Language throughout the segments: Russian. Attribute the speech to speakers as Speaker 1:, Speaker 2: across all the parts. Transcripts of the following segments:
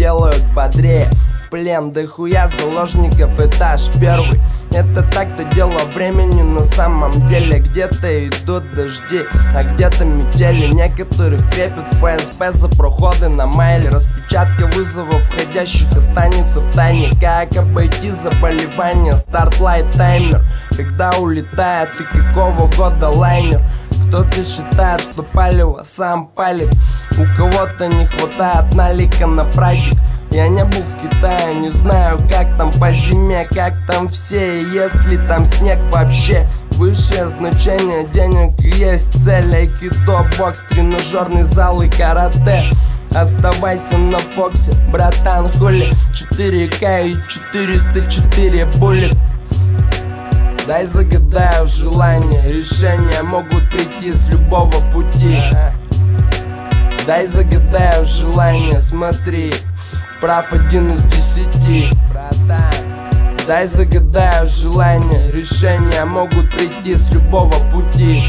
Speaker 1: делают бодрее. В плен дохуя заложников, этаж первый. Это так-то дело времени на самом деле. Где-то идут дожди, а где-то метели. Некоторых крепят ФСБ за проходы на майле. Распечатка вызовов входящих останется в тайне. Как обойти заболевание, старт-лайт таймер. Когда улетает и какого года лайнер. Кто-то считает, что палево сам палит. У кого-то не хватает налика на практик. Я не был в Китае, не знаю, как там по зиме, как там все, и есть ли там снег вообще. Высшее значение денег и есть цель. Айкидо, бокс, тренажерный зал и карате. Оставайся на Фоксе, братан, хули. 4К и 404 буллет. Дай загадаю желание, решения могут прийти с любого пути. Дай загадаю желание, смотри, прав 1 из 10. Дай загадаю желание, решения могут прийти с любого пути.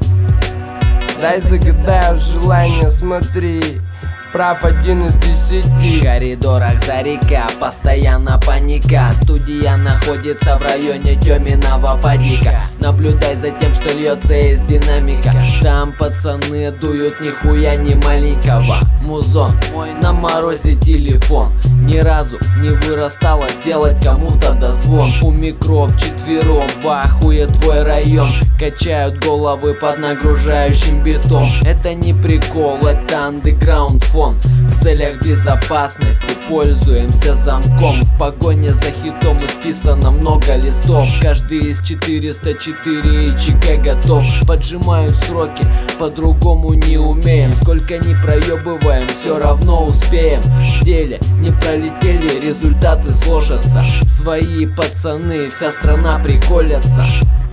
Speaker 1: Дай загадаю желание, смотри, прав 1 из 10.
Speaker 2: В коридорах за река, постоянно паника. Студия находится в районе Деминого подика. Наблюдай за тем, что льется из динамика. Там пацаны дуют нихуя не маленького. Музон, мой на морозе телефон. Ни разу не вырастало сделать кому-то дозвон. У микров четвером в ахуе твой район. Качают головы под нагружающим битом. Это не прикол, это андеграунд фон. В целях безопасности пользуемся замком. В погоне за хитом исписано много листов. Каждый из 404 и ЧК готов. Поджимают сроки, по-другому не умеем. Сколько ни проебываем, все равно успеем. В деле не пролетели, результаты сложатся. Свои пацаны, вся страна приколятся.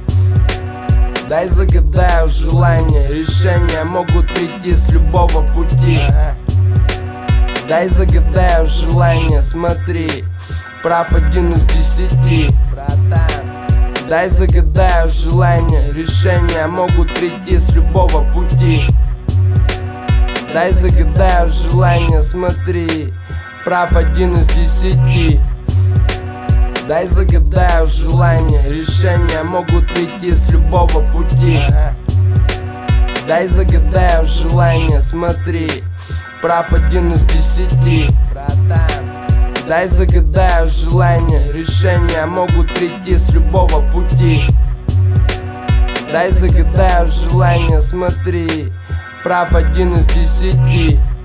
Speaker 1: Дай загадаю желание, решения могут прийти с любого пути. Дай загадаю желание, смотри, прав 1 из 10. Дай загадаю желание, решения могут прийти с любого пути. Дай загадаю желание, смотри, прав 1 из 10. Дай загадаю желание, решения могут прийти с любого пути. Дай загадаю желание, смотри, прав 1 из 10. Дай загадаю желание, решения могут прийти с любого пути. Дай загадаю желание, смотри, прав 1 из 10.